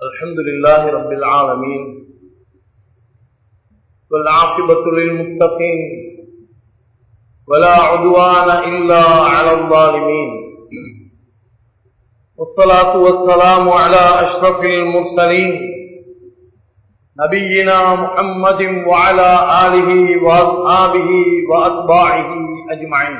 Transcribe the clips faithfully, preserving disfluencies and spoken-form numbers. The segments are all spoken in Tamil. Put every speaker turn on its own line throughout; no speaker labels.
الحمد لله رب العالمين والعاقبة للمتقين ولا عدوان إلا على الظالمين والصلاة والسلام على أشرف المرسلين نبينا محمد وعلى آله وأصحابه وأتباعه أجمعين.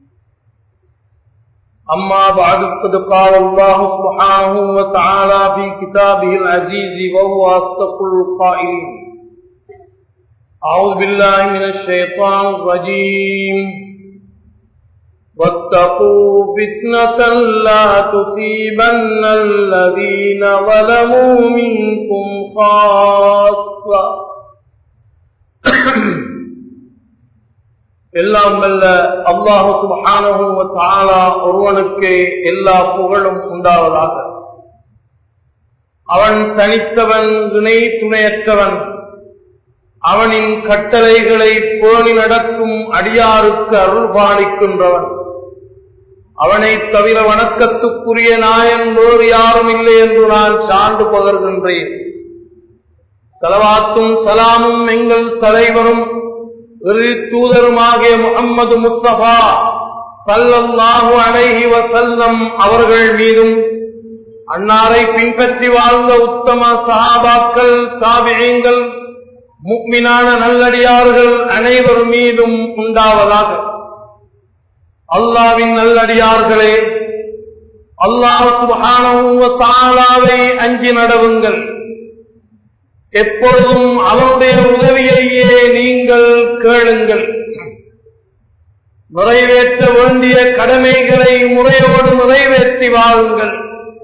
أما بعد فقد قال الله سبحانه وتعالى في كتابه العزيز وهو أصدق القائلين: أعوذ بالله من الشيطان الرجيم واتقوا فتنة لا تصيبن الذين ظلموا منكم خاصة. எல்லாம் வல்ல அல்லாஹ் சுப்ஹானஹு வ தஆலா ஒருவனுக்கு எல்லா புகழும் உண்டாவதாக. அவன் தனித்தவன், துணை துணையற்றவன். அவனின் கட்டளைகளை பேணி நடக்கும் அடியாருக்கு அருள் பாலிக்கின்றவன். அவனை தவிர வணக்கத்துக்குரிய நாயன் வேறு யாரும் இல்லை என்று நான் சான்று பகர்கின்றேன். ஸலவாத்தும் சலாமும் எங்கள் தலைவரும் தூதருமாகிய முஹம்மது முஸ்தபா ஸல்லல்லாஹு அலைஹி வஸல்லம் அவர்கள் மீதும், அன்னாரை பின்பற்றி வாழ்ந்த உத்தம சஹாபாக்கள், தாபிஈன்கள், முஃமினான நல்லடியார்கள் அனைவர் மீதும் உண்டாவதாக. அல்லாஹ்வின் நல்லடியார்களே, அல்லாஹ் சுப்ஹானஹு வ தஆலாவை அஞ்சி நடவுங்கள். எப்பொழுதும் அவனுடைய உதவியையே நீங்கள் கேளுங்கள். நிறைவேற்ற வேண்டிய கடமைகளை முறையோடு நிறைவேற்றி வாழுங்கள்.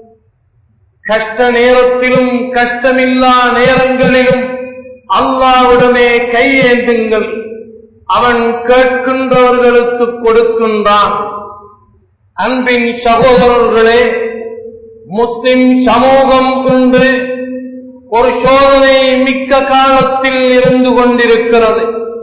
கஷ்ட நேரத்திலும் கஷ்டமில்லா நேரங்களிலும் அல்லாஹ்விடமே கையேந்துங்கள். அவன் கேட்கின்றவர்களுக்கு கொடுக்கின்றான். அன்பின் சகோதரர்களே, முஸ்லிம் சமூகம் கொண்டு ஒரு சோதனை மிக்க காலத்தில் இருந்து கொண்டிருக்கிறது.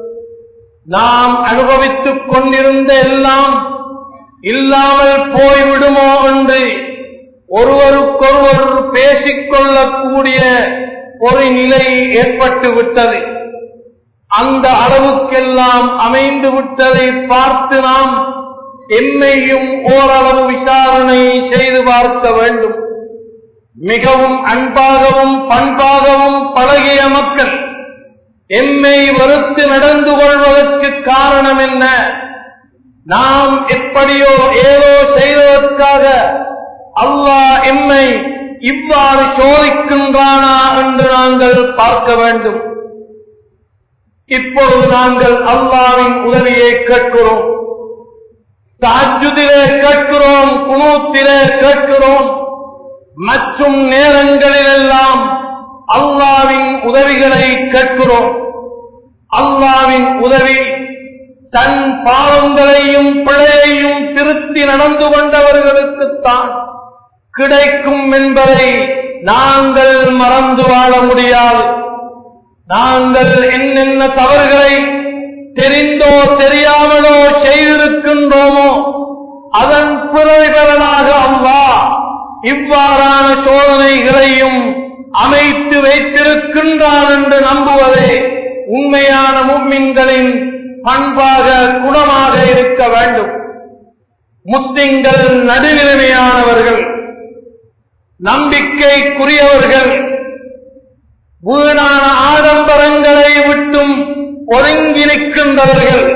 நாம் அனுபவித்துக் கொண்டிருந்த எல்லாம் இல்லாமல் போய்விடுமோ என்று ஒருவருக்கொருவர் பேசிக்கொள்ளக்கூடிய ஒரு நிலை ஏற்பட்டு விட்டது. அந்த அளவுக்கெல்லாம் அமைந்து விட்டதை பார்த்து நாம் எம்மையும் ஓரளவு விசாரணை செய்து பார்க்க வேண்டும். மிகவும் அன்பாகவும் பண்பாகவும் பழகிய மக்கள் எம்மை வெறுத்து நடந்து கொள்வதற்கு காரணம் என்ன? நாம் எப்படியோ ஏதோ செய்வதற்காக அல்லாஹ் எம்மை இவ்வாறு சோதிக்கின்றானா என்று நாங்கள் பார்க்க வேண்டும். இப்பொழுது நாங்கள் அல்லாஹ்வின் உதவியை கேட்கிறோம், தஹஜ்ஜுதிலே கேட்கிறோம், குனூத்திலே கேட்கிறோம். மற்றும் நேரங்களிலெல்லாம் அல்லாஹ்வின் உதவிகளை கேட்கிறோம். அல்லாஹ்வின் உதவி தன் பாவங்களையும் பிழையையும் திருத்தி நடந்து கொண்டவர்களுக்குத்தான் கிடைக்கும் என்பதை நாங்கள் மறந்து வாழ முடியாது. நாங்கள் என்னென்ன தவறுகளை தெரிந்தோ தெரியாமலோ செய்திருக்கின்றோமோ அதன் பிரதிபலனாக அல்லாஹ் இவ்வாறான சோதனைகளையும் அமைத்து வைத்திருக்கின்றான் என்று நம்புவதே உண்மையான முஃமின்களின் பண்பாக, குணமாக இருக்க வேண்டும். முஸ்லிம்கள் நடுநிலைமையானவர்கள், நம்பிக்கைக்குரியவர்கள், வீணான ஆடம்பரங்களை விட்டும் ஒதுங்கி நிற்கின்றவர்கள்,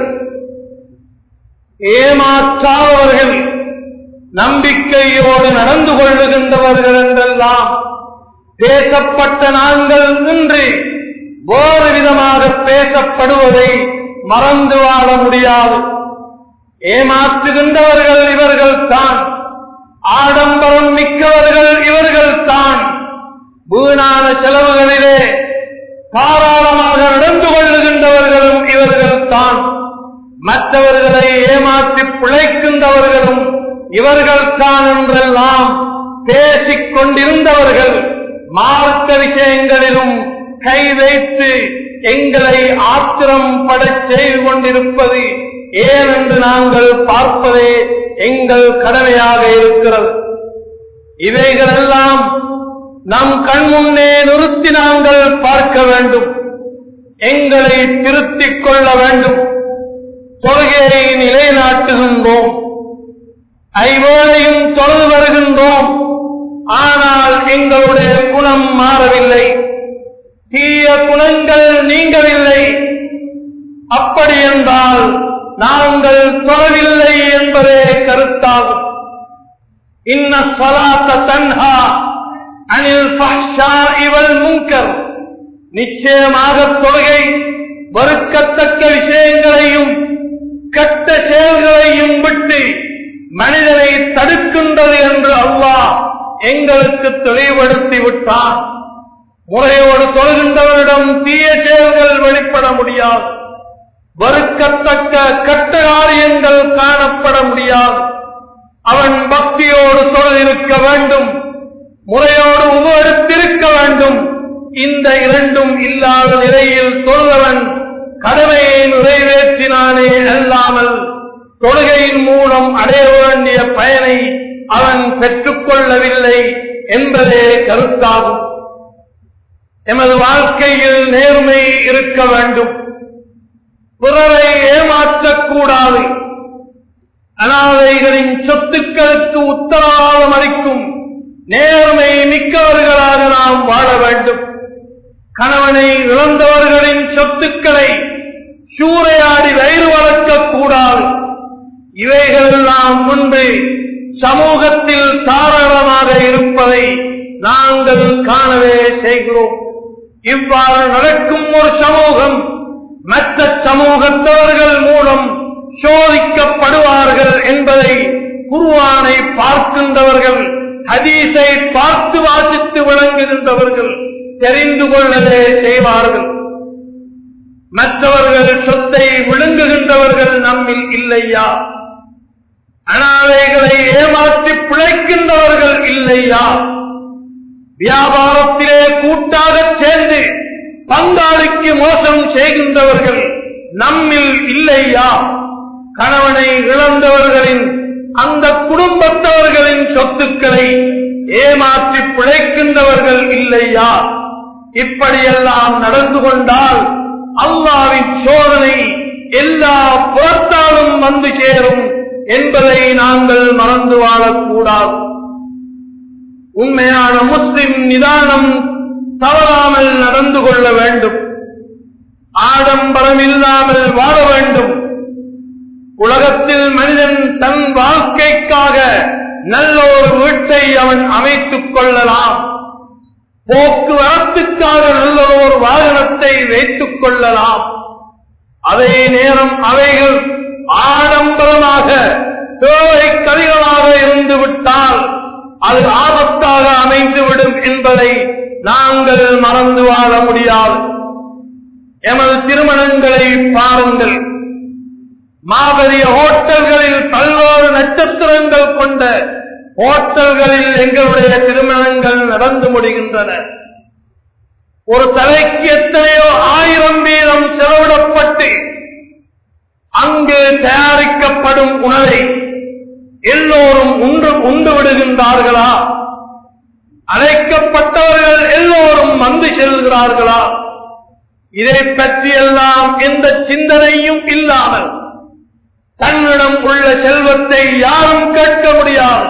ஏமாற்றாதவர்கள், நம்பிக்கையோடு நடந்து கொள்ளுகின்றவர்கள் என்றெல்லாம் பேசப்பட்ட நாங்கள் இன்று வேறு விதமாக பேசப்படுவதை மறந்து வாழ முடியாது. ஏமாற்றுகின்றவர்கள் இவர்கள் தான், ஆடம்பரம் மிக்கவர்கள் இவர்கள் தான், வீணான செலவுகளிலே தாராளமாக நடந்து கொள்ளுகின்றவர்களும் இவர்கள் தான், மற்றவர்களை ஏமாற்றி பிழைக்கின்றவர்களும் இவர்கள் தான் என்றெல்லாம் பேசிக் கொண்டிருந்தவர்கள் மார்க்க விஷயங்களிலும் கை வைத்து எங்களை ஆத்திரம் படச் செய்து கொண்டிருப்பது ஏன் என்று நாங்கள் பார்ப்பதே எங்கள் கடமையாக இருக்கிறது. இவைகளெல்லாம் நம் கண் முன்னே நிறுத்தி நாங்கள் பார்க்க வேண்டும், எங்களை திருத்திக் கொள்ள வேண்டும். தொழுகையை நிலைநாட்டுகின்றோம், ஐவேளையும் தொழுது வருகின்றோம். ஆனால் எங்களுடைய குணம் மாறவில்லை, தீய குணங்கள் நீங்கவில்லை. அப்படி என்றால் நாங்கள் தொழவில்லை என்பதே கருத்தாகும். இன்ன ஸலாத்த தன்ஹா அனில் ஃபஹ்ஷாஇ வல் முன்கர், நிச்சயமாக தொழுகை வெறுக்கத்தக்க விஷயங்களையும் கெட்ட செயல்களையும் விட்டு மனிதனை தடுக்கின்றது என்று அல்லாஹ் எங்களுக்கு தெளிவுபடுத்தி விட்டார். முறையோடு தொழுகின்றவரிடம் தீய செயல்கள் வெளிப்பட முடியாது, வெறுக்கத்தக்க கெட்ட காரியங்கள் காணப்பட முடியாது. அவன் பக்தியோடு தொழுதிருக்க வேண்டும், முறையோடு உபரித்திருக்க வேண்டும். இந்த இரண்டும் இல்லாத நிலையில் தொழுவன் கடமையை நிறைவேற்றினானே அல்லாமல் தொழுகையின் மூலம் அடைய வேண்டிய பயனை அவன் பெற்றுக் கொள்ளவில்லை என்பதே கருத்தாகும். எமது வாழ்க்கையில் நேர்மை இருக்க வேண்டும், பிறரை ஏமாற்றக்கூடாது. அனாதைகளின் சொத்துக்களுக்கு உத்தரவாதம் அளிக்கும் நேர்மை மிக்கவர்களாக நாம் வாழ வேண்டும். கணவனை இழந்தவர்களின் சொத்துக்களை சூறையாடி வயிறு வளர்க்கக்கூடாது. இவைகளெல்லாம் முன்பு சமூகத்தில் தாராளமாக இருப்பதை நாங்கள் காணவே செய்கிறோம். இவ்வாறு நடக்கும் ஒரு சமூகம் மற்ற சமூகத்தவர்கள் மூலம் சோதிக்கப்படுவார்கள் என்பதை குர்ஆனை பார்க்கின்றவர்கள், ஹதீஸை பார்த்து வாசித்து விளங்குகின்றவர்கள் தெரிந்து கொள்ளவே செய்வார்கள். மற்றவர்கள் சொத்தை விழுங்குகின்றவர்கள் நம்மில் இல்லையா? அனாதைகளை ஏமாற்றி பிழைக்கின்றவர்கள் இல்லையா? வியாபாரத்திலே கூட்டாக சேர்ந்து பங்காளிக்கு மோசம் செய்கின்றவர்கள் நம்மில் இல்லையா? கணவனை இழந்தவர்களின் அந்த குடும்பத்தவர்களின் சொத்துக்களை ஏமாற்றி பிழைக்கின்றவர்கள் இல்லையா? இப்படியெல்லாம் நடந்து கொண்டால் அல்லாஹ்வின் சோதனை எல்லா புறத்தாலும் வந்து சேரும் என்பதை நாங்கள் மறந்து வாழக்கூடாது. உண்மையான முஸ்லிம் நிதானம் தவறாமல் நடந்து கொள்ள வேண்டும், ஆடம்பரம் இல்லாமல் வாழ வேண்டும். உலகத்தில் மனிதன் தன் வாழ்க்கைக்காக நல்ல ஒரு வீட்டை அவன் அமைத்துக் கொள்ளலாம், போக்குவரத்துக்காக நல்ல ஒரு வாகனத்தை வைத்துக் கொள்ளலாம். அதே நேரம் அவைகள் ஆடம்பரமாக தேவை கதிகளாக இருந்துவிட்டால் அது ஆபத்தாக அமைந்துவிடும் என்பதை நாங்கள் மறந்து வாழ முடியாது. எமது திருமணங்களை பாருங்கள், மாபெரிய ஹோட்டல்களில் பல்வேறு நட்சத்திரங்கள் கொண்ட ஹோட்டல்களில் எங்களுடைய திருமணங்கள் நடந்து முடிகின்றன. ஒரு தலைக்கு எத்தனையோ ஆயிரம் வீதம் செலவிடப்பட்டு அங்கு தயாரிக்கப்படும் உணவை எல்லோரும் உண்டு உண்டு விடுகின்றார்களா? அழைக்கப்பட்டவர்கள் எல்லோரும் வந்து செல்கிறார்களா? இதை பற்றியெல்லாம் எந்த சிந்தனையும் இல்லாமல் தன்னிடம் உள்ள செல்வத்தை யாரும் கேட்க முடியாது.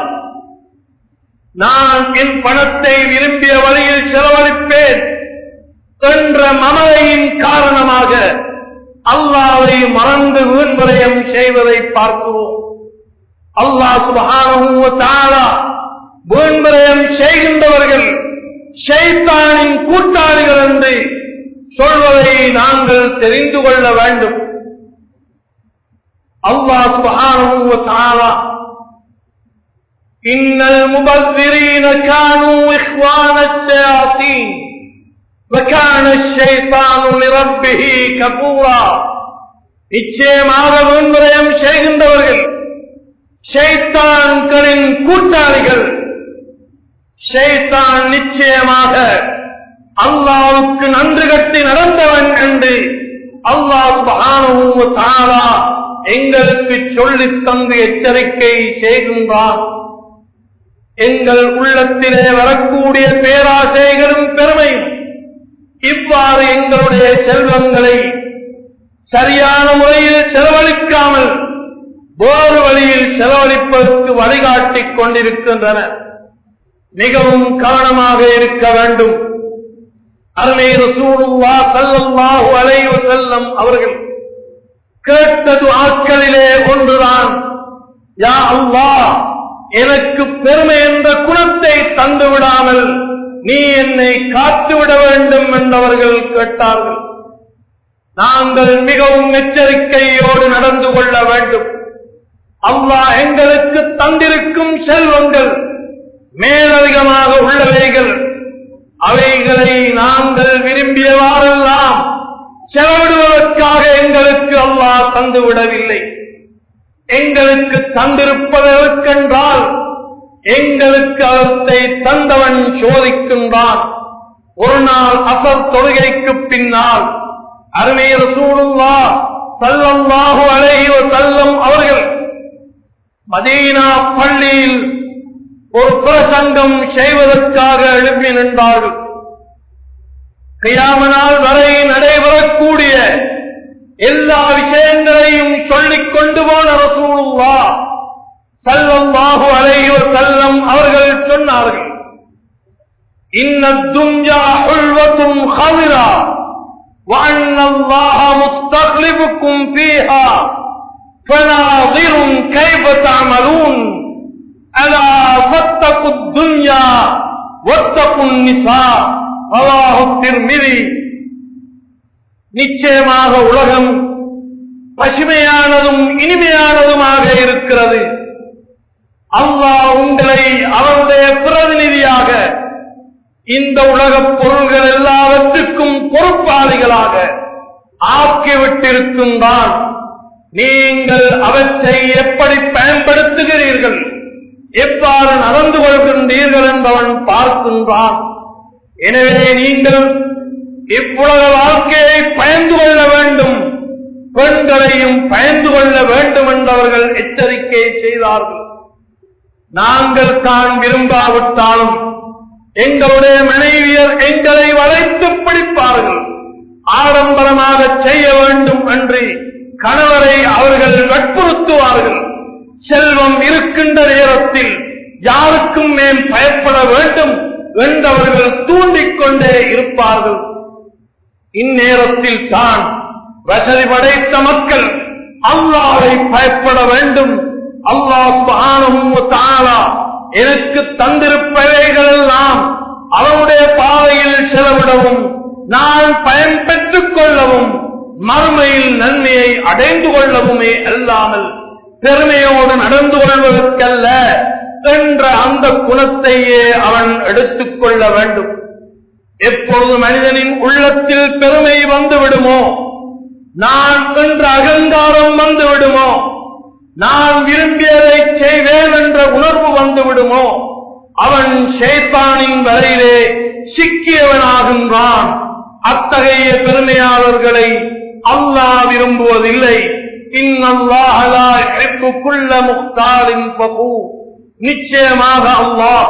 நான் என் பணத்தை விரும்பிய வழியில் செலவழிப்பேன் என்ற மமதையின் காரணமாக அல்லாஹ்வை மறந்து வீண்விரயம் செய்வதை பார்க்கிறோம். அல்லாஹ் சுப்ஹானஹு வ தஆலா வீண்விரயம் செய்கின்றவர்கள் ஷைத்தானின் கூட்டாளிகள் என்று சொல்வதை நாங்கள் தெரிந்து கொள்ள வேண்டும். அல்லாஹ் சுப்ஹானஹு வ தஆலா இன்னல் முபஸ்ஸிரீன கானூ இஹ்வானஷ் ஷயாத்தீன் வகான ஷைத்தானு லிரப்பிஹி கஃபூரா, நிச்சயமாக வீண்விரயம் செய்கின்றவர்கள் ஷைத்தான்களின் கூட்டாளிகள். ஷைத்தான் நிச்சயமாக அல்லாஹ்வுக்கு நன்றி கட்டி நடந்தவன் என்று அல்லாஹ் சுப்ஹானஹு வ தஆலா எங்களுக்கு சொல்லித் தந்து எச்சரிக்கை செய்கின்றான். எங்கள் உள்ளத்திலே வரக்கூடிய பேராசைகளும் பெருமையும் இவ்வாறு எங்களுடைய செல்வங்களை சரியான முறையில் செலவழிக்காமல் வேறு வழியில் செலவழிப்பதற்கு வழிகாட்டிக் கொண்டிருக்கின்றன. மிகவும் கவனமாக இருக்க வேண்டும். அருமை ரசூலுல்லாஹ் ஸல்லல்லாஹு அலைஹி வஸல்லம் அவர்கள் கேட்ட துஆக்களிலே ஒன்றுதான், யா அல்லாஹ், எனக்கு பெருமை என்ற குணத்தை தந்து விடாமல் நீ என்னை காத்துவிட வேண்டும் என்றவர்கள் கேட்டார்கள். நாங்கள் மிகவும் எச்சரிக்கையோடு நடந்து கொள்ள வேண்டும். அல்லாஹ் எங்களுக்கு தந்திருக்கும் செல்வங்கள் மேலதிகமாக உள்ளவைகள், அவைகளை நாங்கள் விரும்பியவாறெல்லாம் செலவிடுவதற்காக எங்களுக்கு அல்லாஹ் தந்துவிடவில்லை. எங்களுக்கு தந்திருப்பதற்கென்றால் எங்களுக்கு அவற்றை தந்தவன் சோதிக்கின்றான். ஒரு நாள் அசர் தொழுகைக்கு பின்னால் அருமை ரசூலுல்லாஹ் ஸல்லல்லாஹு அலைஹி வஸல்லம் அவர்கள் மதீனா பள்ளியில் ஒரு பிரசங்கம் செய்வதற்காக எழுப்பி நின்றார்கள். கியாமத் நாள் வரை நடைபெறக்கூடிய எல்லா விஷயங்களையும் சொல்லிக் கொண்டு போன ரசூலுல்லாஹ் ஸல்லல்லாஹு அலைஹி வஸல்லம் அவர்கள் சொன்னார்கள், இன்னத் துன்யா ஹுல்வத்துன் ஹதிரா வ அன்னல்லாஹ முஸ்தக்லிஃபுக்கும் ஃபீஹா ஃபனாதிருன் கைஃப தஅமலூன் அலா ஃபத்தகுத் துன்யா வத்தகுன் நிசா ரவாஹு திர்மிதி. நிச்சயமாக உலகம் பசுமையானதும் இனிமையானதுமாக இருக்கிறது. அல்லாஹ் உங்களை அவருடைய பிரதிநிதியாக இந்த உலகப் பொருள்கள் எல்லாவற்றுக்கும் பொறுப்பாளிகளாக ஆக்கிவிட்டிருக்கின்றான். நீங்கள் அவற்றை எப்படி பயன்படுத்துகிறீர்கள், எவ்வாறு நடந்து கொள்கின்றீர்கள் என்பவன் பார்க்கின்றான். எனவே நீங்கள் இவ்வுலக வாழ்க்கையை பயந்து கொள்ள வேண்டும், பெண்களையும் பயந்து கொள்ள வேண்டும் என்றவர்கள் எச்சரிக்கை செய்தார்கள். நாங்கள் தான் விரும்பாவிட்டாலும் எங்களுடைய மனைவியர் எங்களை வளைத்து பிடிப்பார்கள். ஆடம்பரமாக செய்ய வேண்டும் என்று கணவரை அவர்கள் வற்புறுத்துவார்கள். செல்வம் இருக்கின்ற நேரத்தில் யாருக்கும் மேல் பயப்பட வேண்டும் என்றவர்கள் தூண்டிக் கொண்டே இருப்பார்கள். இந்நேரத்தில் தான் வசதி படைத்த மக்கள் அல்லாஹ்வை பயப்பட வேண்டும். அல்லாஹ் சுப்ஹானஹு வ தஆலா எனக்கு தந்திருப்பவைகள் எல்லாம் அவருடைய பாதையில் செலவிடவும் நான் பயன் பெற்றுக் கொள்ளவும் மறுமையில் நன்மையை அடைந்து கொள்ளவுமே அல்லாமல் பெருமையோடு நடந்து கொள்வதற்கல்ல என்ற அந்த குணத்தையே அவன் எடுத்துக் கொள்ள வேண்டும். எப்பொழுது மனிதனின் உள்ளத்தில் பெருமை வந்துவிடுமோ, நான் என்ற அகங்காரம் வந்துவிடுமோ, நான் விரும்பியதை செய்வேன் என்ற உணர்வு வந்துவிடுமோ, அவன் ஷைத்தானின் வலையிலே சிக்கியவனாகின்றான். அத்தகைய பெருமையாளர்களை அல்லாஹ் விரும்புவதில்லை. இன்னல்லாஹ லா யுஹிப்பு குல்ல முக்தாலின் ஃபகூர். நிச்சயமாக அல்லாஹ்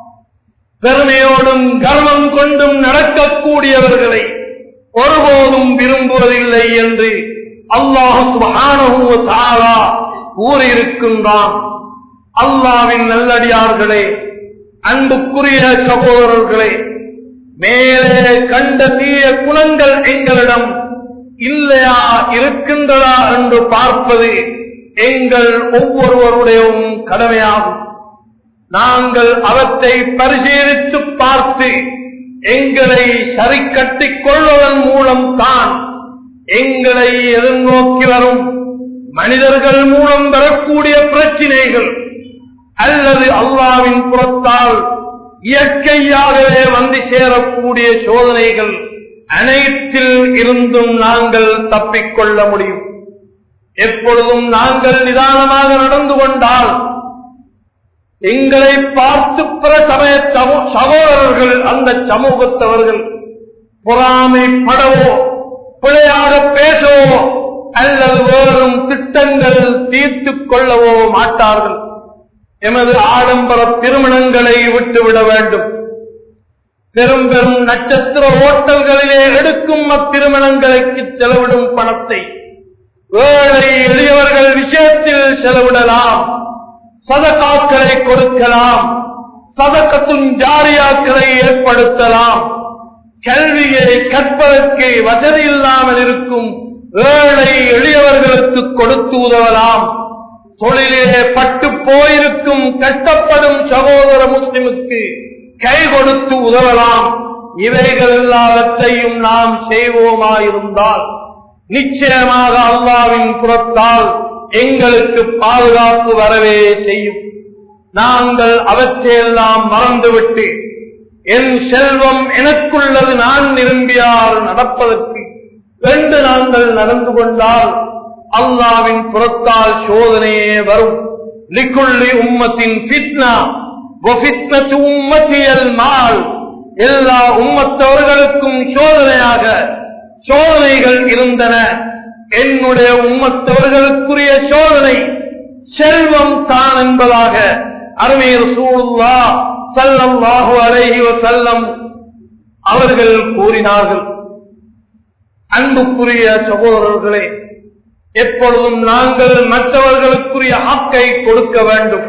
பெருமையோடும் கர்வம் கொண்டும் நடக்கக்கூடியவர்களை ஒருபோதும் விரும்புவதில்லை என்று அல்லாஹ் சுப்ஹானஹு வ தஆலா கூறியிருக்கின்றான். அல்லாஹ்வின் நல்லடியார்களே, அன்புக்குரிய சகோதரர்களே, மேலே கண்ட தீய குணங்கள் எங்களிடம் இல்லையா இருக்கின்றதா என்று பார்ப்பது எங்கள் ஒவ்வொருவருடைய கடமையாகும். நாங்கள் அவற்றை பரிசீலித்து பார்த்து எங்களை சரி கட்டிக் கொள்வதன் மூலம் தான் எங்களை எதிர்நோக்கி வரும் மனிதர்கள் மூலம் வரக்கூடிய பிரச்சினைகள் அல்லது அல்லாஹ்வின் புறத்தால் இயற்கையாகவே வந்து சேரக்கூடிய சோதனைகள் அனைத்தில் இருந்தும் நாங்கள் தப்பிக்கொள்ள முடியும். எப்பொழுதும் நாங்கள் நிதானமாக நடந்து கொண்டால் எங்களை பார்த்து பிற சமய சகோதரர்கள் அந்த சமூகத்தவர்கள் பொறாமைப்படவோ பிழையாக பேசவோ அல்லது வேறும் திட்டங்கள் தீர்த்துக் கொள்ளவோ மாட்டார்கள். எமது ஆடம்பர திருமணங்களை விட்டுவிட வேண்டும். பெரும் பெரும் நட்சத்திர ஓட்டல்களிலே எடுக்கும் அத்திருமணங்களுக்கு செலவிடும் பணத்தை ஏழை எளியவர்கள் விஷயத்தில் செலவிடலாம். சதகாக்களை கொடுக்கலாம், சதகத்துன் ஜாரியாக்களை ஏற்படுத்தலாம். கல்வியை கற்பதற்கு வசதி இல்லாமல் இருக்கும் ஏழை எளியவர்களுக்கு கொடுத்து உதவலாம். தொழிலே பட்டு போயிருக்கும் கஷ்டப்படும் சகோதர முஸ்லிமுக்கு கை கொடுத்து உதவலாம். இவைகள் எல்லாவற்றையும் நாம் செய்வோமாயிருந்தால் நிச்சயமாக அல்லாஹ்வின் புறத்தால் எங்களுக்கு பாதுகாப்பு வரவே செய்யும். நாங்கள் அவற்றையெல்லாம் மறந்துவிட்டு என் செல்வம் எனக்குள்ளது, நான் விரும்பியால் நடப்பதற்கு என்று நாங்கள் நடந்து கொண்டால் அல்லாஹ்வின் புறத்தால் சோதனையே வரும். லிக்குல்லி உம்மத்தின் ஃபித்னா வஃபித்னத்து உம்மத்தியல் மால். எல்லா உம்மத்தவர்களுக்கும் சோதனையாக சோதனைகள் இருந்தன. என்னுடைய உம்மத்தவர்களுக்குரிய சோதனை செல்வம் தான் என்பதாக அருமை ரசூலுல்லாஹ் ஸல்லல்லாஹு அலைஹி வஸல்லம் அவர்கள் கூறினார்கள். அன்புக்குரிய சகோதரர்களே, எப்பொழுதும் நாங்கள் மற்றவர்களுக்குரிய ஹக்கை கொடுக்க வேண்டும்.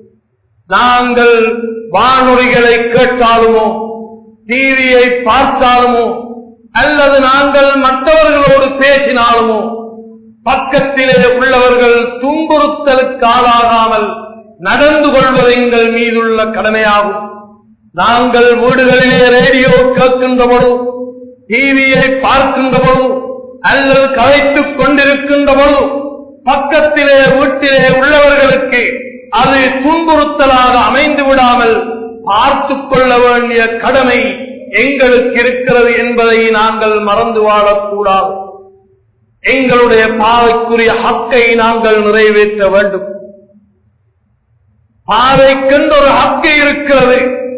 நாங்கள் வானொலிகளை கேட்டாலுமோ டிவியை பார்த்தாலுமோ அல்லது நாங்கள் மற்றவர்களோடு பேசினாலுமோ பக்கத்திலே உள்ளவர்கள் துன்புறுத்தலுக்கு ஆளாகாமல் நடந்து கொள்வது எங்கள் மீதுள்ள கடமையாகும். நாங்கள் வீடுகளிலே ரேடியோ கேட்கின்ற பொழுது, டிவியை பார்க்கின்ற பொழுது அல்லது கலைத்துக் கொண்டிருக்கின்ற பொழுது பக்கத்திலே வீட்டிலே உள்ளவர்களுக்கு அது துன்புறுத்தலாக அமைந்து விடாமல் பார்த்துக் கொள்ள வேண்டிய கடமை எங்களுக்கு இருக்கிறது என்பதை நாங்கள் மறந்து வாழக்கூடாது. எங்களுடைய பாதைக்குரிய ஹக்கை நாங்கள் நிறைவேற்ற வேண்டும். பாதைக்கென்று ஒரு ஹக்கு இருக்கிறது.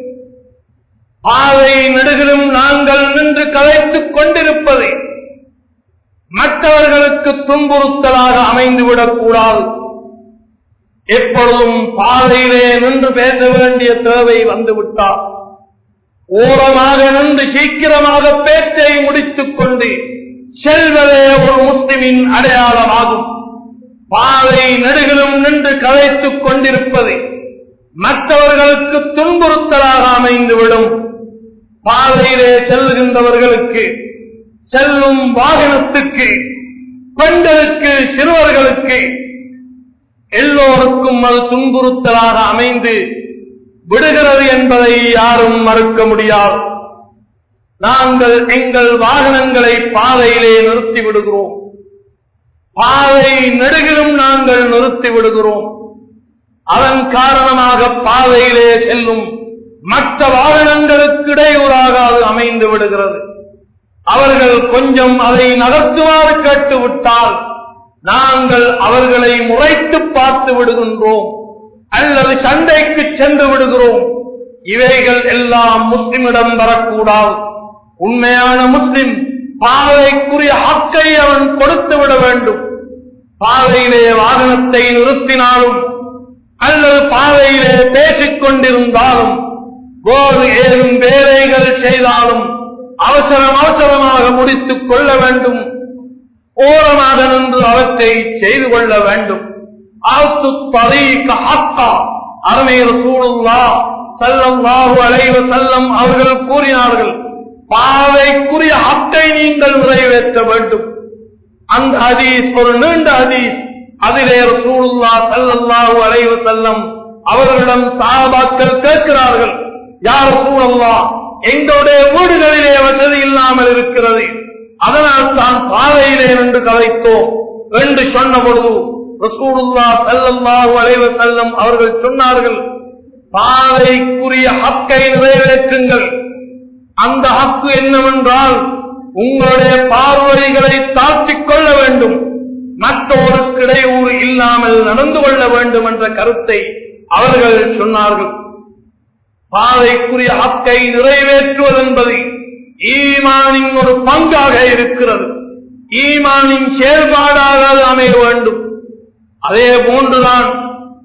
பாதை நெடுகிலும் நாங்கள் நின்று கலைத்துக் கொண்டிருப்பது மற்றவர்களுக்கு துன்புறுத்தலாக அமைந்துவிடக் கூடாது. எப்பொழுதும் பாதையிலே நின்று பேச வேண்டிய தேவை வந்துவிட்டார். ஓரமாக நின்று சீக்கிரமாக பேச்சை முடித்துக் கொண்டு செல்வதே ஒரு முஸ்லிமின் அடையாளமாகும். பாதை நெடுகிலும் நின்று கலைத்துக் கொண்டிருப்பது மற்றவர்களுக்கு துன்புறுத்தலாக அமைந்துவிடும். பாதையிலே செல்கின்றவர்களுக்கு, செல்லும் வாகனத்துக்கு, பெண்களுக்கு, சிறுவர்களுக்கு எல்லோருக்கும் அது துன்புறுத்தலாக அமைந்து விடுகிறது என்பதை யாரும் மறுக்க முடியாது. நாங்கள் எங்கள் வாகனங்களை பாதையிலே நிறுத்தி விடுகிறோம். பாதை நெடுகிலும் நாங்கள் நிறுத்தி விடுகிறோம். அதன் காரணமாக பாதையிலே செல்லும் மற்ற வாகனங்களுக்கு இடையூறாக அது அமைந்து விடுகிறது. அவர்கள் கொஞ்சம் அதை நகர்த்துமாறு கேட்டுவிட்டால் நாங்கள் அவர்களை முறைத்து பார்த்து விடுகின்றோம் அல்லது சண்டைக்கு சென்று விடுகிறோம். இவைகள் எல்லாம் முஸ்லிமிடம் வரக்கூடாது. உண்மையான முஸ்லிம் பாதைக்குரிய ஹக்கை அவன் கொடுத்து விட வேண்டும். பாதையிலே வாகனத்தை நிறுத்தினாலும் அல்லது பாதையிலே பேசிக் கொண்டிருந்தாலும் வேறு ஏதும் வேலைகள் செய்தாலும் அவசரம் அவசரமாக முடித்துக் கொள்ள வேண்டும். ஓரமாக நின்று அவற்றை செய்து கொள்ள வேண்டும். அருமை ரசூலுல்லாஹ் ஸல்லல்லாஹு அலைஹி வஸல்லம் அவர்கள் கூறினார்கள், பாதைக்குரிய ஹக்கை நீங்கள் நிறைவேற்ற வேண்டும். அந்த ஹதீஸ் ஒரு நீண்ட ஹதீஸ். அதிலே ரசூலுல்லாஹ் ஸல்லல்லாஹு அலைஹி வஸல்லம் அவர்களிடம் சஹாபாக்கள் கேட்கிறார்கள், யா ரசூலல்லாஹ், எங்களுடைய வீடுகளிலே வசதி இல்லாமல் இருக்கிறது, அதனால் தான் பாதையிலே நின்று கலைத்தோம் என்று சொன்ன பொழுது ரசூலுல்லாஹ் ஸல்லல்லாஹு அலைஹி வஸல்லம் அவர்கள் சொன்னார்கள், பாதைக்குரிய ஹக்கை நிறைவேற்றுங்கள். அந்த ஹக்கு என்னவென்றால் உங்களுடைய பார்வைகளை தாழ்த்திக் கொள்ள வேண்டும், மற்றோருக்கு இடையூறு இல்லாமல் நடந்து கொள்ள வேண்டும் என்ற கருத்தை அவர்கள் சொன்னார்கள். பாதைக்குரிய ஹக்கை நிறைவேற்றுவது என்பது ஈமானின் ஒரு பங்காக இருக்கிறது. ஈமானின் செயல்பாடாக அமைய வேண்டும். அதே போன்றுதான்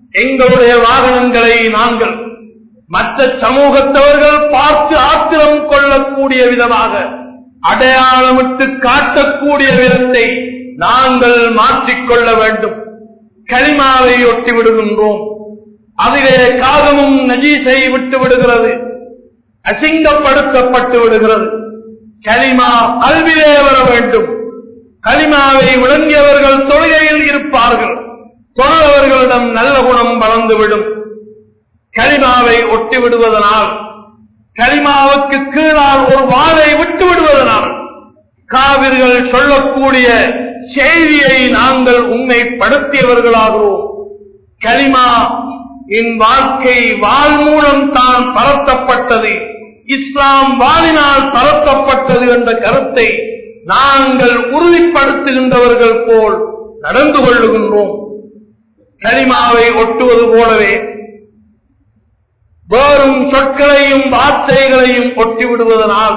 எங்களுடைய வாகனங்களை நாங்கள் மற்ற சமூகத்தவர்கள் பார்த்து ஆத்திரம் கொள்ளக்கூடிய விதமாக அடையாளமிட்டு காட்டக்கூடிய விதத்தை நாங்கள் மாற்றிக்கொள்ள வேண்டும். கலிமாவை ஒட்டி விடுகின்றோம், அதிலே காகமும் நஜீஸை விட்டு விடுகிறது, அசிங்கப்படுத்தப்பட்டு விடுகிறது. கலிமா கல்விலே வர வேண்டும். கலிமாவை விளங்கியவர்கள் தொழுகையில் இருப்பார்கள், தொழுவர்களிடம் நல்ல குணம் வளர்ந்துவிடும். கலிமாவை ஒட்டி விடுவதனால், கலிமாவுக்கு கீழால் ஒரு வாளை விட்டு விடுவதனால் காவிர்கள் சொல்லக்கூடிய செய்தியை நாங்கள் உண்மைப்படுத்தியவர்களாகிறோம். கலிமா என் வாழ்க்கை வாள் மூலம் தான் பரத்தப்பட்டது, இஸ்லாம் வாளினால் பரத்தப்பட்டது என்ற கருத்தை நாங்கள் உறுதிப்படுத்துகின்றவர்கள் போல் நடந்து கொள்ளுகின்றோம். கலிமாவை ஒட்டுவது போலவே வேறும் சொற்களையும் வார்த்தைகளையும் ஒட்டிவிடுவதனால்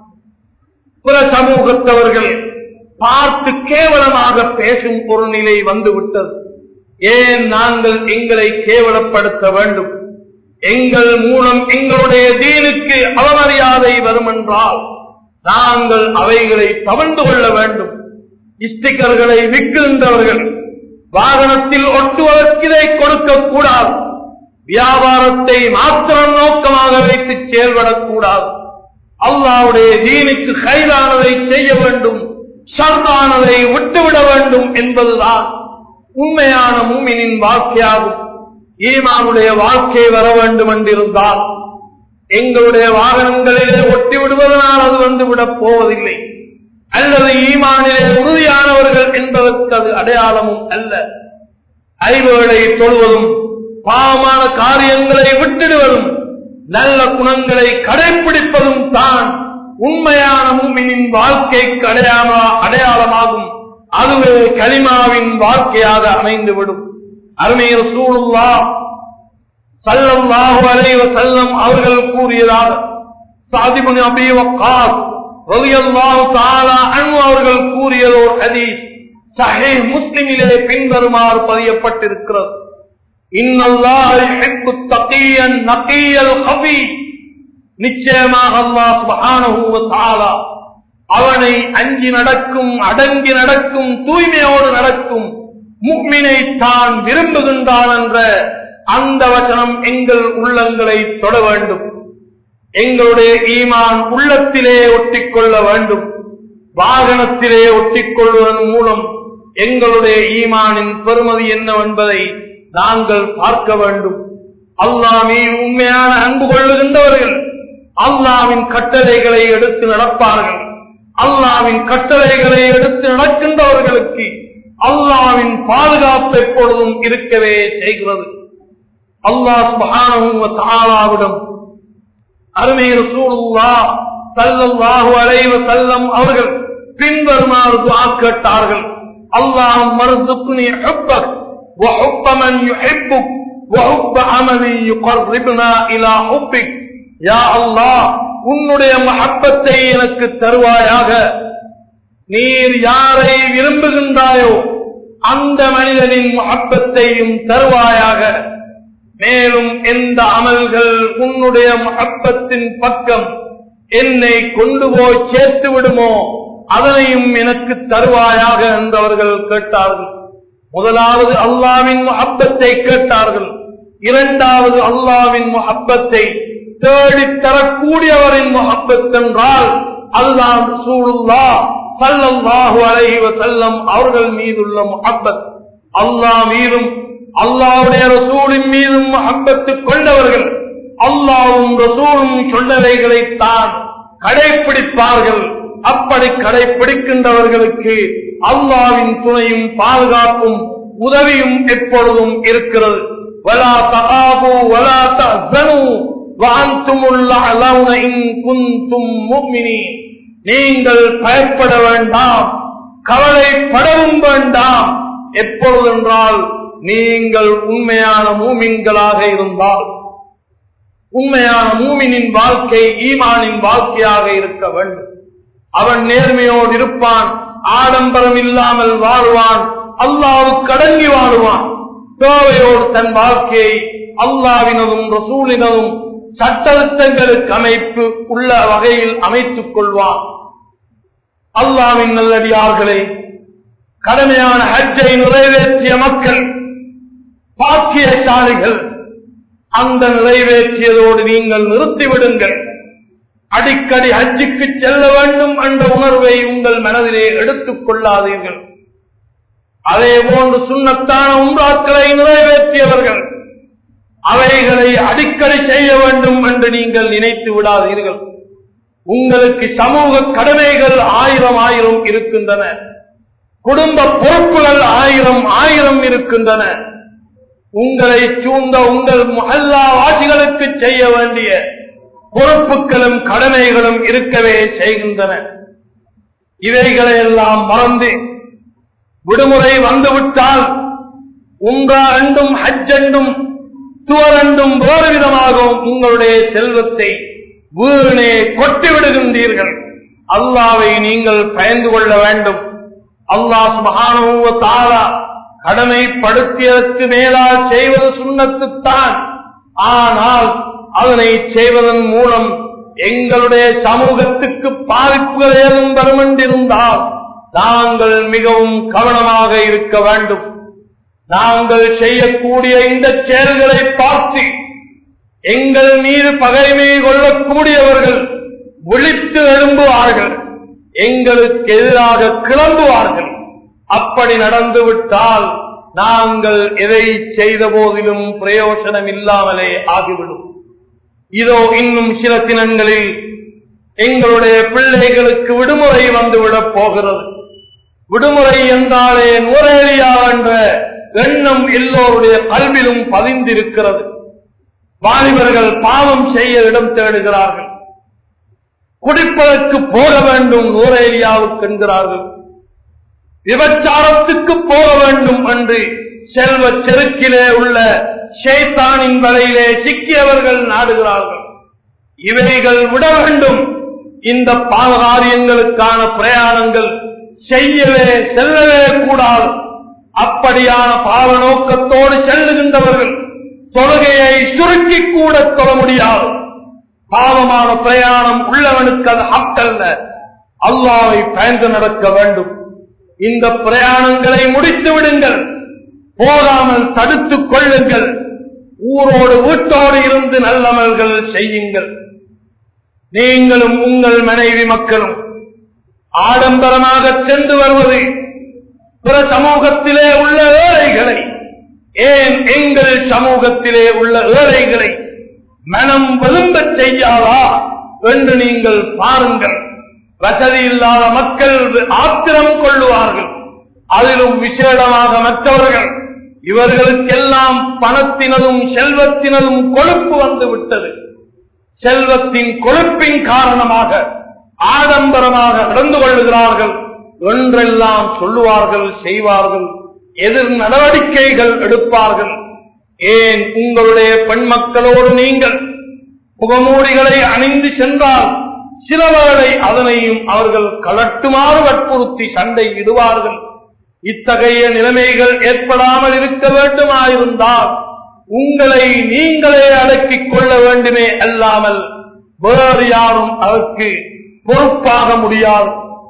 பிற சமூகத்தவர்கள் பார்த்து கேவலமாக பேசும் ஒரு நிலை வந்துவிட்டது. ஏன் நாங்கள் எங்களை கேவலப்படுத்த வேண்டும்? எங்கள் மூலம் எங்களுடைய தீனுக்கு அவமரியாதை வரும் என்றால் நாங்கள் அவைகளை தவிர்த்து கொள்ள வேண்டும். ஸ்டிக்கர்களை விற்கின்றவர்கள் வாகனத்தில் ஒட்டுவதற்கு இதை கொடுக்கக்கூடாது. வியாபாரத்தை மாத்திரம் நோக்கமாக வைத்து செயல்படக்கூடாது. அல்லாஹ்வுடைய தீனுக்கு கைதானதை செய்ய வேண்டும், ஷர்தானதை விட்டுவிட வேண்டும் என்பதுதான் உண்மையான மூமினின் வாழ்க்கையாகும். ஈமானுடைய வாழ்க்கை வர வேண்டும் என்றிருந்தால் எங்களுடைய வாகனங்களிலே ஒட்டி விடுவதனால் அது வந்துவிடப் போவதில்லை, அல்லது ஈமானிலே உறுதியானவர்கள் என்பதற்கு அது அடையாளமும் அல்ல. ஐவேளை தொழுவதும் பாவமான காரியங்களை விட்டுடுவதும் நல்ல குணங்களை கடைபிடிப்பதும் தான் உண்மையான மூமினின் வாழ்க்கைக்கு அடையாளமாகும். அதுவே கலிமாவின் வாழ்க்கையாக அமைந்துவிடும். அருமை ரசூலுல்லாஹ் ஸல்லல்லாஹு அலைஹி வஸல்லம் அவர்கள் கூறியதாக ஸஅத் இப்னு அபீ வக்காஸ் ரலியல்லாஹு தஆலா அன்ஹு அவர்கள் கூறியதோர் ஹதீஸ் ஸஹீஹ் முஸ்லிமிலே பின்வருமாறு பதியப்பட்டிருக்கிறது. இன்னல்லாஹ யுஹிப்புத் தகியன் நகியல் கஃபி, நிச்சயமாக அல்லாஹ் சுப்ஹானஹு வ தஆலா அவனை அஞ்சி நடக்கும், அடங்கி நடக்கும், தூய்மையோடு நடக்கும் முஃமினை தான் விரும்புகின்றான் என்ற அந்த வசனம் எங்கள் உள்ளங்களை தொட வேண்டும். எங்களுடைய ஈமான் உள்ளத்திலே ஒட்டிக்கொள்ள வேண்டும். வாகனத்திலே ஒட்டிக்கொள்வதன் மூலம் எங்களுடைய ஈமானின் பெருமதி என்னவென்பதை நாங்கள் பார்க்க வேண்டும். அல்லாஹ் மீது உண்மையான அன்பு கொள்ளுகின்றவர்கள் அல்லாஹ்வின் கட்டளைகளை எடுத்து நடப்பார்கள். அல்லாஹ்வின் கட்டளைகளை எடுத்து நடக்கின்றவர்களுக்கு அல்லாஹ்வின் பாதுகாப்பு எப்பொழுதும் இருக்கவே செய்கிறது. அல்லாஹ் சுப்ஹானஹு வ தஆலாவிடம் அருமை ரசூலுல்லாஹ் ஸல்லல்லாஹு அலைஹி வஸல்லம் அவர்கள் பின்வருமாறு துஆ கேட்டார்கள். அல்லாஹும்ம ர்ஸுக்னி ஹுப்பக் வ ஹுப்ப மன் யுஹிப்புக் வ ஹுப்ப அமலின் யுகர்ரிபுனா இலா ஹுப்பிக். யா அல்லாஹ், உன்னுடைய மஹப்பத்தை எனக்கு தருவாயாக. நீர் யாரை விரும்புகின்றாயோ அந்த மனிதனின் மஹப்பத்தையும் தருவாயாக. மேலும் எந்த அமல்கள் உன்னுடைய மஹப்பத்தின் பக்கம் என்னை கொண்டு போய் சேர்த்து விடுமோ அதனையும் எனக்கு தருவாயாக என்றவர்கள் கேட்டார்கள். முதலாவது அல்லாஹ்வின் மஹப்பத்தை கேட்டார்கள். இரண்டாவது அல்லாஹ்வின் மஹப்பத்தை தேடித் தரக்கூடியவரின் மஹப்பத் என்றால் அதுதான் ரசூலுல்லாஹ் ஸல்லல்லாஹு அலைஹி வஸல்லம் அவர்கள் மீதுள்ள மஹப்பத். அல்லாஹ் மீதும் அல்லாஹ்வுடைய ரசூலின் மீதும் மஹப்பத்து கொண்டவர்கள் அல்லாஹ்வும் ரசூலும் சொன்னவைகளை தான் கடைபிடிப்பார்கள். அப்படி கடைபிடிக்கின்றவர்களுக்கு அல்லாஹ்வின் துணையும் பாதுகாப்பும் உதவியும் எப்பொழுதும் இருக்கிறது. வலா தகாபு வலா தஹ்ஸனு வஅன்துமுல் அலௌன இன் குன்தும் முஃமினீன். நீங்கள் பயப்பட வேண்டாம், கவலைப்படவும் வேண்டாம். எப்பொழுதென்றால் நீங்கள் உண்மையான மூமின்களாக இருந்தால். உண்மையான மூமினின் வாழ்க்கை ஈமானின் வாழ்க்கையாக இருக்க வேண்டும். அவன் நேர்மையோடு இருப்பான், ஆடம்பரம் இல்லாமல் வாழ்வான், அல்லாஹ்வுக்கு அடங்கி வாழுவான். தேவையோடு தன் வாழ்க்கையை அல்லாஹ்வினதும் ரசூலினதும் சட்டத்திட்டங்களுக்கு அமைப்பு உள்ள வகையில் அமைத்துக் கொள்வார். அல்லாஹ்வின் நல்லடியார்களே, கடமையான ஹஜ்ஜை நிறைவேற்றிய மக்கள் பாக்கியசாலிகள். அந்த நிறைவேற்றியதோடு நீங்கள் நிறுத்திவிடுங்கள். அடிக்கடி ஹஜ்ஜுக்கு செல்ல வேண்டும் என்ற உணர்வை உங்கள் மனதிலே எடுத்துக் கொள்ளாதீர்கள். அதே போன்று சுன்னத்தான உம்ராக்களை நிறைவேற்றியவர்கள் அவைகளை அடிக்கடி செய்ய வேண்டும் என்று நீங்கள் நினைத்து விடாதீர்கள். உங்களுக்கு சமூக கடமைகள் ஆயிரம் ஆயிரம் இருக்கின்றன. குடும்ப பொறுப்புகள் ஆயிரம் ஆயிரம் இருக்கின்றன. உங்களை சூழ்ந்த உங்கள் முஹல்லா வாசிகளுக்கு செய்ய வேண்டிய பொறுப்புகளும் கடமைகளும் இருக்கவே செய்கின்றன. இவைகளை எல்லாம் மறந்து விடுமுறை வந்துவிட்டால் உம்ரா என்றும் ஹஜ் என்றும் துவர் என்றும் வேறு விதமாகவும் உங்களுடைய செல்வத்தை வீணே கொட்டிவிடுகின்றீர்கள். அல்லாஹ்வை நீங்கள் பயந்து கொள்ள வேண்டும். அல்லாஹ் சுப்ஹானஹு வ தஆலா கடமைப்படுத்தியதற்கு மேலால் செய்வது சுன்னத்துத்தான். ஆனால் அதனை செய்வதன் மூலம் எங்களுடைய சமூகத்துக்கு பாதிப்புகள் ஏதும் வரும் என்றிருந்தால் நாங்கள் மிகவும் கவனமாக இருக்க வேண்டும். நாங்கள் செய்யக்கூடிய இந்த செயல்களை பார்த்து எங்கள் மீது பகைமை கொள்ளக்கூடியவர்கள் விழித்து எழும்புவார்கள், எங்களுக்கு எதிராக கிளம்புவார்கள். அப்படி நடந்துவிட்டால் நாங்கள் எதை செய்த போதிலும் பிரயோசனம் இல்லாமலே ஆகிவிடும். இதோ இன்னும் சில தினங்களில் எங்களுடைய பிள்ளைகளுக்கு விடுமுறை வந்துவிடப் போகிறது. விடுமுறை என்றாலே நுரேலியா என்ற எண்ணம் எல்லோருடைய கல்விலும் பதிந்திருக்கிறது. வாலிபர்கள் பாவம் செய்ய இடம் தேடுகிறார்கள். குடிப்பதற்கு போக வேண்டும் நுரேலியாவுக்கு என்கிறார்கள். விபச்சாரத்துக்கு போக வேண்டும் என்று செல்வ செருக்கிலே உள்ள ஷைத்தானின் வலையிலே சிக்கியவர்கள் நாடுகிறார்கள். இவைகள் விட வேண்டும். இந்த பாவகாரியங்களுக்கான பிரயாணங்கள் செய்யவே செல்லவே கூடாது. அப்படியான பாவ நோக்கத்தோடு செல்லுகின்றவர்கள் தொழுகையை சுருக்கி கூட தொழ முடியாது. பாவமான பிரயாணம் உள்ளவனுக்கு அது ஹக்கல்ல. அல்லாஹ்வை பயந்து நடக்க வேண்டும். இந்த பிரயாணங்களை முடித்து விடுங்கள். போகாமல் தடுத்துக் கொள்ளுங்கள். ஊரோடு வீட்டோடு இருந்து நல்லமல்கள் செய்யுங்கள். நீங்களும் உங்கள் மனைவி மக்களும் ஆடம்பரமாக சென்று வருவது பிற சமூகத்திலே உள்ள ஏழைகளை, ஏன் எங்கள் சமூகத்திலே உள்ள ஏழைகளை மனம் விரும்ப செய்யாதா என்று நீங்கள் பாருங்கள். வசதி இல்லாத மக்கள் ஆத்திரம் கொள்ளுவார்கள். அதிலும் விசேடமாக மற்றவர்கள், இவர்களுக்கெல்லாம் பணத்தினதும் செல்வத்தினதும் கொழுப்பு வந்து விட்டது. செல்வத்தின் கொழுப்பின் காரணமாக ஆடம்பரமாக நடந்து கொள்ளுகிறார்கள். ஒன்றெல்லாம் சொல்லுவார்கள், செய்வார்கள், எதிர் நடவடிக்கைகள் எடுப்பார்கள். ஏன் உங்களுடைய பெண் மக்களோடு நீங்கள் முகமூடிகளை அணிந்து சென்றால் சிலவர்களை அதனையும் அவர்கள் கலட்டுமாறு வற்புறுத்தி சண்டையிடுவார்கள். இத்தகைய நிலைமைகள் ஏற்படாமல் இருக்க வேண்டுமாயிருந்தால் உங்களை நீங்களே அடக்கிக் கொள்ள வேண்டுமே அல்லாமல் வேறு யாரும் அதற்கு பொறுப்பாக முடியாது.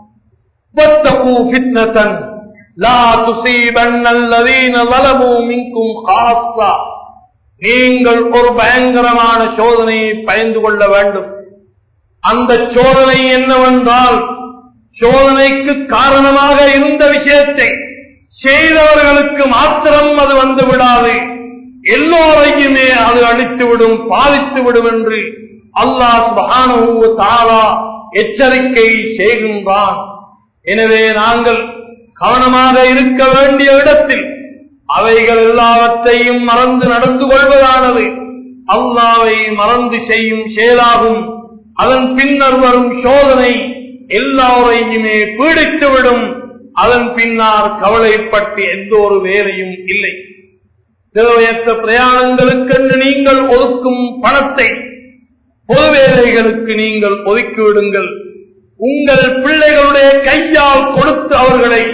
நீங்கள் ஒரு பயங்கரமான சோதனையை பயந்து கொள்ள வேண்டும். அந்த சோதனை என்னவென்றால், சோதனைக்கு காரணமாக இருந்த விஷயத்தை செய்தவர்களுக்கு மாத்திரம் அது வந்து விடாது, எல்லோரையுமே அது அழித்துவிடும், பாதித்துவிடும் என்று அல்லாஹ் சுப்ஹானஹு வ தஆலா எச்சரிக்கை செய்கின்றான். எனவே நாங்கள் கவனமாக இருக்க வேண்டிய இடத்தில் அவைகள் எல்லாவற்றையும் மறந்து நடந்து கொள்வதானது அல்லாஹ்வை மறந்து செய்யும் செயலாகும். அதன் பின்னர் வரும் சோதனை எல்லோரையுமே பீடித்துவிடும். அதன் பின்னால் கவலைப்பட்டு எந்த ஒரு வேலையும் இல்லை. தேவையற்ற பிரயாணங்களுக்கென்று நீங்கள் ஒதுக்கும் பணத்தை பொது வேலைகளுக்கு நீங்கள் ஒதுக்கிவிடுங்கள். உங்கள் பிள்ளைகளுடைய கையால் கொடுத்து அவர்களை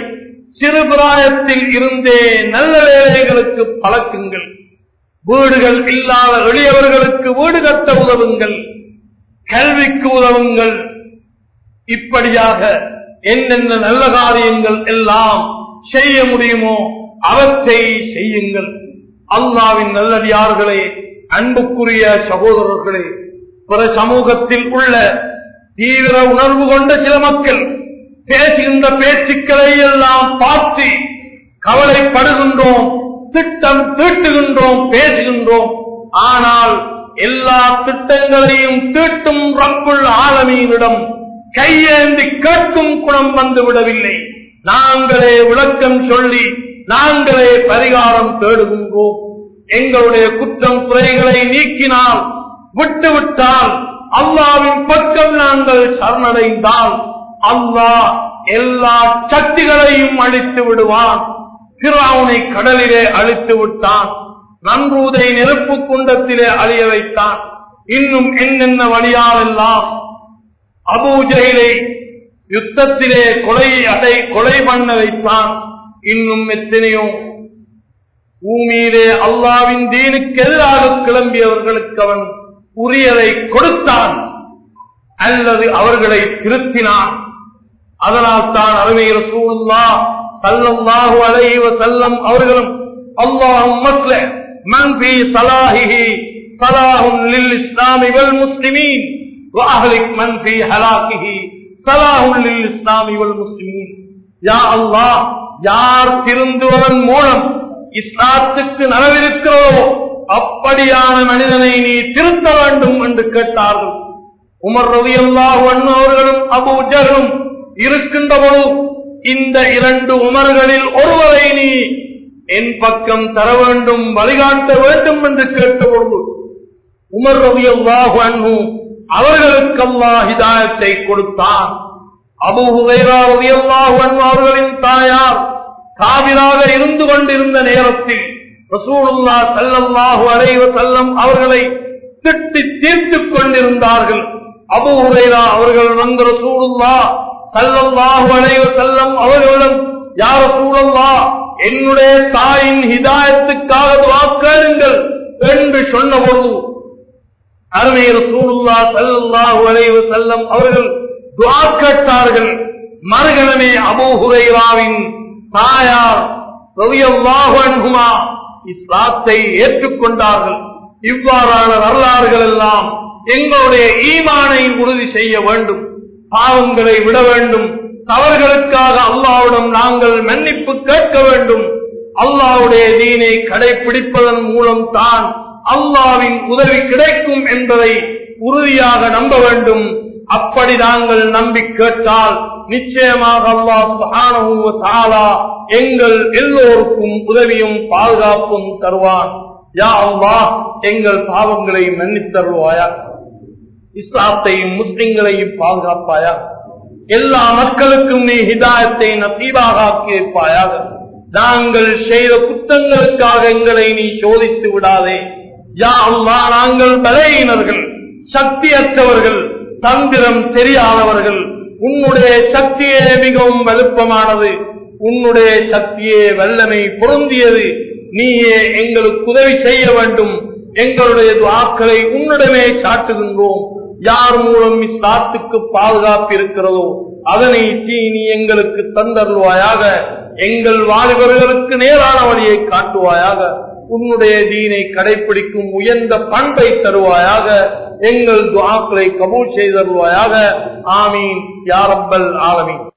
சிறு பிராயத்தில் இருந்தே நல்ல வேலைகளுக்கு பழக்குங்கள். வீடுகள் இல்லாத எளியவர்களுக்கு வீடு கட்ட உதவுங்கள், கல்விக்கு உதவுங்கள். இப்படியாக என்னென்ன நல்ல காரியங்கள் எல்லாம் செய்ய முடியுமோ அவற்றை செய்யுங்கள். அல்லாஹ்வின் நல்லடியார்களே, அன்புக்குரிய சகோதரர்களே, பிற சமூகத்தில் உள்ள தீவிர உணர்வு கொண்ட சில மக்கள் பேசுகின்ற பேச்சுக்களை எல்லாம் பார்த்து கவலைப்படுகின்றோம், திட்டம் தீட்டுகின்றோம், பேசுகின்றோம். ஆனால் எல்லா திட்டங்களையும் தீட்டும் ரப்புல் ஆலமீனிடம் கையேந்தி கேட்கும் குணம் வந்துவிடவில்லை. நாங்களே விளக்கம் சொல்லி நாங்களே பரிகாரம் தேடுகின்றோம். எங்களுடைய குற்றம் குறைகளை நீக்கினால், விட்டுவிட்டால், அல்லாஹ்வின் பக்கம் நாங்கள் சரணடைந்தால் அல்லாஹ் எல்லா சக்திகளையும் அழித்து விடுவான். ஃபிரௌனை கடலிலே அழித்து விட்டான், நம்ரூதை நெருப்பு குண்டத்திலே அழிய வைத்தான். இன்னும் என்னென்ன வழியாலெல்லாம் அபூ ஜஹலை யுத்தத்திலே கொலை அடை கொலை பண்ண வைத்தான். இன்னும் எத்தனையோ பூமியிலே அல்லாஹ்வின் தீனுக்கு எதிராக கிளம்பியவர்களுக்கு அவன் உரியதை கொடுத்தான் அல்லது அவர்களை திருத்தினான். அதனால் தான் அருமை ரசூலுல்லாஹ் ஸல்லல்லாஹு அலைஹி வஸல்லம் அவர்களும் அல்லாஹும்ம அஸ்லிஹ் மன் ஃபீ ஸலாஹிஹி ஸலாஹுன் லில் இஸ்லாமி வல் முஸ்லிமீன் வ அஹ்லிக் மன் ஃபீ ஹலாகிஹி ஸலாஹுன் லில் இஸ்லாமி வல் முஸ்லிமீன். யா அல்லாஹ், யார் திருந்துவதன் மூலம் இஸ்லாத்துக்கு நலவிருக்கிறதோ அப்படியான மனிதனை நீ திருத்த வேண்டும் என்று கேட்டார்கள். உமர் ரலியல்லாஹு அன்ஹு அவர்களும் அபூ ஜஹலும் இருக்கின்ற போது இந்த இரண்டு உமர்களில் ஒருவரை நீ என் பக்கம் தர வேண்டும், வழிகாட்ட வேண்டும் என்று கேட்டபொழுது உமர் ரலியல்லாஹு அன்ஹு அவர்களுக்கு அல்லாஹ் ஹிதாயத்தை கொடுத்தான். அபூ ஹுரைரா ரலியல்லாஹு அன்ஹு அவர்களின் தாயார் காபிராக இருந்து கொண்டிருந்த நேரத்தில் ரசூலுல்லாஹ் ஸல்லல்லாஹு அலைஹி வஸல்லம் அவர்களை திட்டி தீர்த்துக் கொண்டிருந்தார்கள். அபூ ஹுரைரா அவர்கள் வந்து ரசூலுல்லாஹ் ஸல்லல்லாஹு அலைஹி வஸல்லம் அவர்களிடம், யா ரசூலல்லாஹ், என்னுடைய தாயின் ஹிதாயத்துக்காக துஆ கேளுங்கள் என்று சொன்னபோது அருமை ரசூலுல்லாஹ் ஸல்லல்லாஹு அலைஹி வஸல்லம் அவர்கள் துஆ கேட்டார்கள். மறுகணமே அபூ ஹுரைராவின் தாயார் ரலியல்லாஹு அன்ஹுமா இஸ்லாத்தை ஏற்றுக்கொண்டார்கள். இவ்வாறான வரலாறுகள் எல்லாம் எங்களுடைய ஈமானை உறுதி செய்ய வேண்டும், பாவங்களை விட வேண்டும், தவறுகளுக்காக அல்லாஹ்விடம் நாங்கள் மன்னிப்பு கேட்க வேண்டும். அல்லாஹ்வுடைய தீனை கடைபிடிப்பதன் மூலம் தான் அல்லாஹ்வின் உதவி கிடைக்கும் என்பதை உறுதியாக நம்ப வேண்டும். அப்படி நாங்கள் நம்பி கேட்டால் நிச்சயமாக அல்லாஹ் சுப்ஹானஹு வ தஆலா எங்கள் எல்லோருக்கும் உதவியும் பாதுகாப்பும் தருவான். யா அல்லாஹ், எங்கள் பாவங்களை மன்னித்தருள்வாயா, இஸ்லாத்தையும் முஸ்லிம்களையும் பாதுகாப்பாயா, எல்லா மக்களுக்கும் நீ ஹிதாயத்தை நசீபாக ஆக்கி வைப்பாயாக. நாங்கள் செய்த குற்றங்களுக்காக எங்களை நீ சோதித்து விடாதே. யா அல்லாஹ், நாங்கள் பலவீனர்கள், சக்தியற்றவர்கள், தந்திரம் தெரியாதவர்கள். உன்னுடைய சக்தியே மிகவும் வலுப்பமானது, உன்னுடைய சக்தியே வல்லமை பொருந்தியது. நீயே எங்களுக்கு உதவி செய்ய வேண்டும். எங்களுடைய துஆக்களை உன்னிடமே சாட்டுகின்றோம். யார் மூலம் இஸ்லாத்துக்கு பாதுகாப்பு இருக்கிறதோ அதனை நீ எங்களுக்கு தந்தருள்வாயாக. எங்கள் வாலிபர்களுக்கு நேரான வழியை காட்டுவாயாக. உன்னுடைய தீனை கடைபிடிக்கும் உயர்ந்த பண்பை தருவாயாக. எங்கள் துஆக்களை கபூல் செய்தருள்வாயாக. ஆமீன் யா ரப்பல் ஆலமீன்.